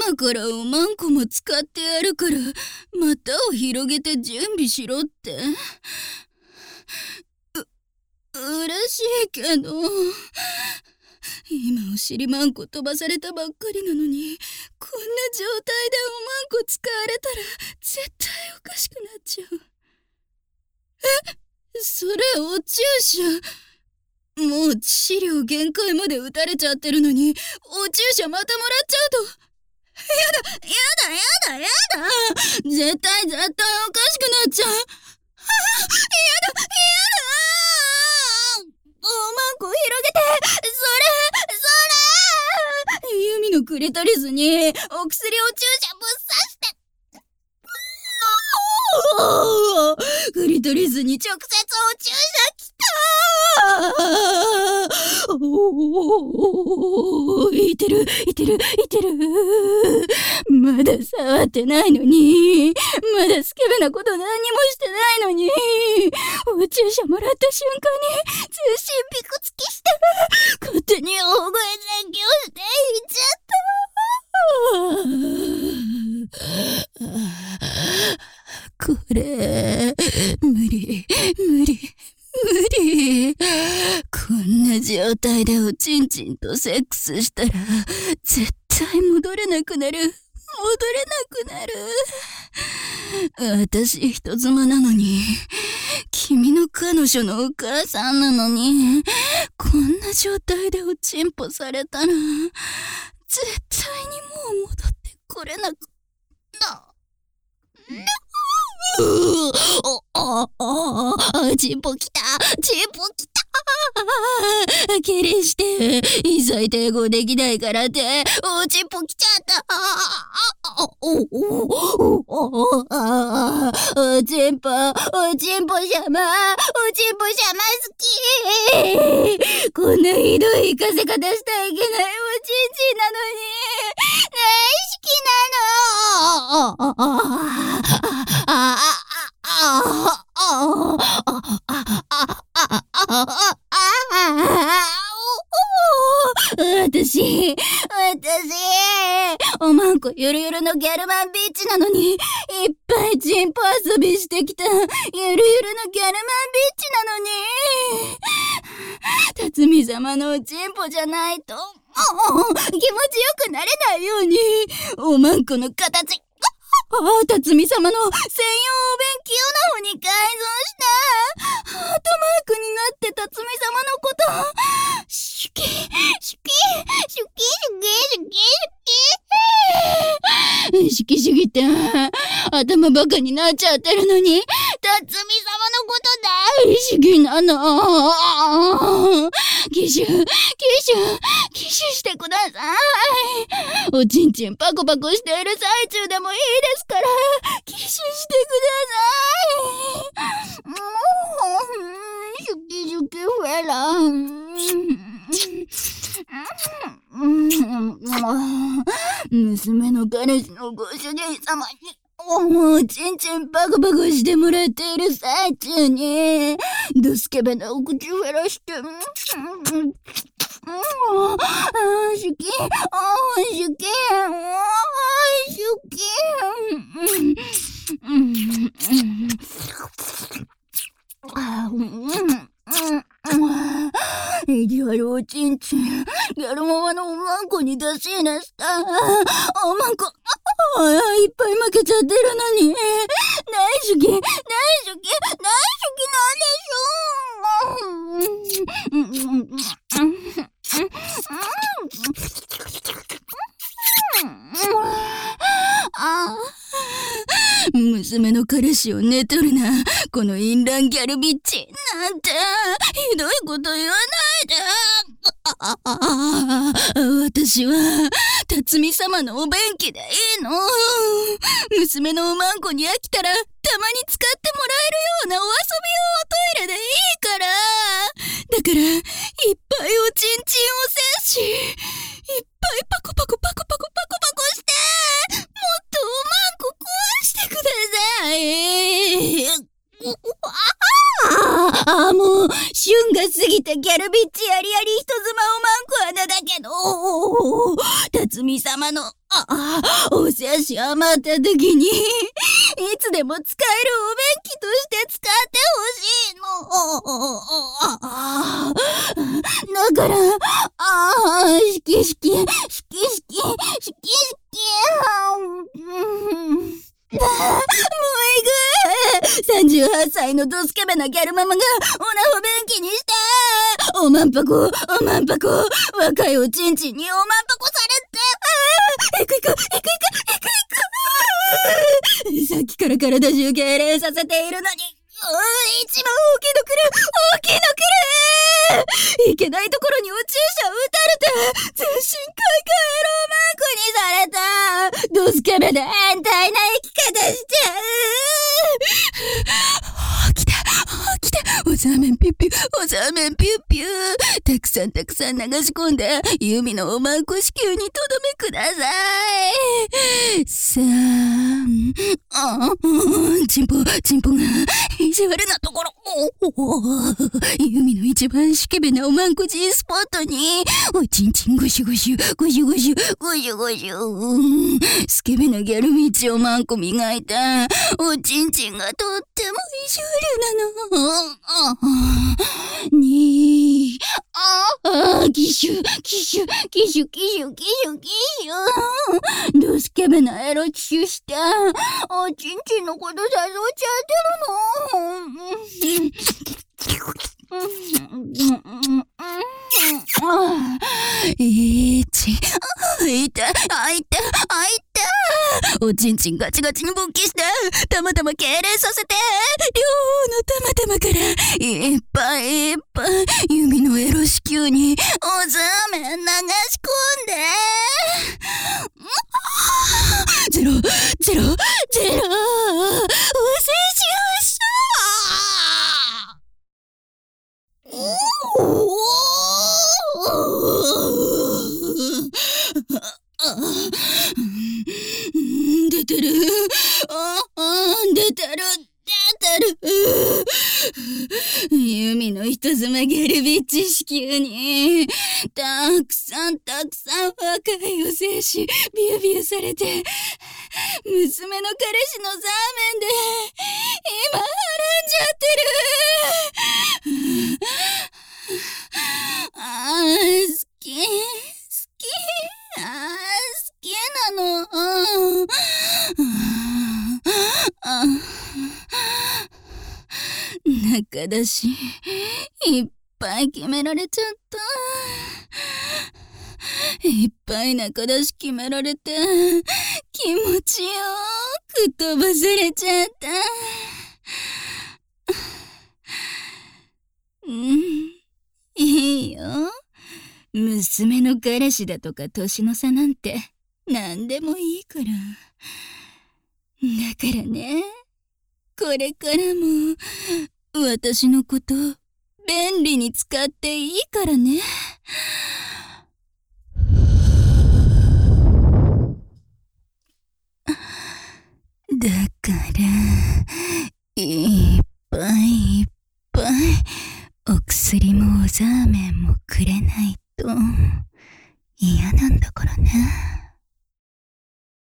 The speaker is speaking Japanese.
今からおまんこも使ってやるから、股を広げて準備しろって。嬉しいけど、今お尻まんこ飛ばされたばっかりなのに、こんな状態でおまんこ使われたら絶対おかしくなっちゃう。それお注射。もう致死量限界まで打たれちゃってるのに、お注射またもらっちゃうと。やだ絶対おかしくなっちゃう。やだおまんこ広げて。それユミのクリトリスにお薬お注射ぶっ刺して。クリトリスに直接お注射きた。いてる。まだ触ってないのに。まだスケベなこと何にもしてないのに。お注射もらった瞬間に全身ビクつきして、勝手に大声絶叫して言っちゃった。これ無理。こんな状態でおちんちんとセックスしたら絶対戻れなくなる。私人妻なのに、君の彼女のお母さんなのに、こんな状態でおちんぽされたら絶対にもう戻ってこれなくな。チンポきた。けれして、最低語できないからって、おちんぽきちゃった。おちんぽしゃま好き。こんなひどい行かせ方したらいけないおちんちんなのに、大好きなの。私、おまんこゆるゆるのギャルマンビーチなのに、いっぱいチンポ遊びしてきたゆるゆるのギャルマンビーチなのに、辰巳様のおちんぽじゃないと、気持ちよくなれないように、おまんこの形、辰巳様の専用お便器用な方に改造したハートマークになって辰巳様のことシュキって頭バカになっちゃってるのに、辰巳様のこと大好きなの。キシュしてください。おちんちんパコパコしている最中でもいいですから、キシュしてください。シュキフェラ。娘の彼氏のご主人様におちんちんパコパコしてもらっている最中にドスケベなお口フェラしてシュキ意地悪おちんちん、ギャルママのおまんこに出しなした。おまんこ、いっぱい負けちゃってるのに、大好きなんでしょ。娘の彼氏を寝取るな、この淫乱ギャルビッチなんてひどいこと言わないで。私は辰巳様のお便器でいいの。娘のおまんこに飽きたらたまに使ってもらえるようなお遊び用おトイレでいいから。だからいっぱいおちんちんをせし、いっぱいパコパコしてもっとおまんこ壊してください。もう旬が過ぎたギャルビッチやり人妻おまんこ穴だけど、辰巳様のおおせし余った時に、いつでも使えるお便器として使ってほしいの。だから、しきしき。もう38歳のドスケベなギャルママがオナホ便器にしておまんぱこ若いおちんちんにおまんぱこされて行くさっきから体中痙攣させているのに一番大きいの来るいけないところにお注射を打たれて全身開花エロマークにされたドスケベで変態な生き方しちゃう来たおざめんピュッピュたくさん流し込んでユミのおまんこ子宮にとどめくださいチンポが意地悪なところユミの一番スケベなおまんこ G スポットにおちんちんゴシュスケベなギャル道おまんこ磨いたおちんちんがとっても意地悪なのギシュドスケベなエロキシュしておちんちんのこと誘っちゃってるあいたおちんちんガチガチに勃起してたまたま痙攣させて両のたまたまからいっぱいユミのエロ子宮におざめ流し込んでゼロおせしま出てるユミの人妻ギャルビッチ子宮にたくさん若いお精子ビュービューされて娘の彼氏のザーメンで今はらんじゃってる好きなの中だしいっぱい決められちゃったいっぱい中だし決められて気持ちよく飛ばされちゃったいいよ娘の彼氏だとか年の差なんて何でもいいからだからねこれからも私のこと便利に使っていいからねだから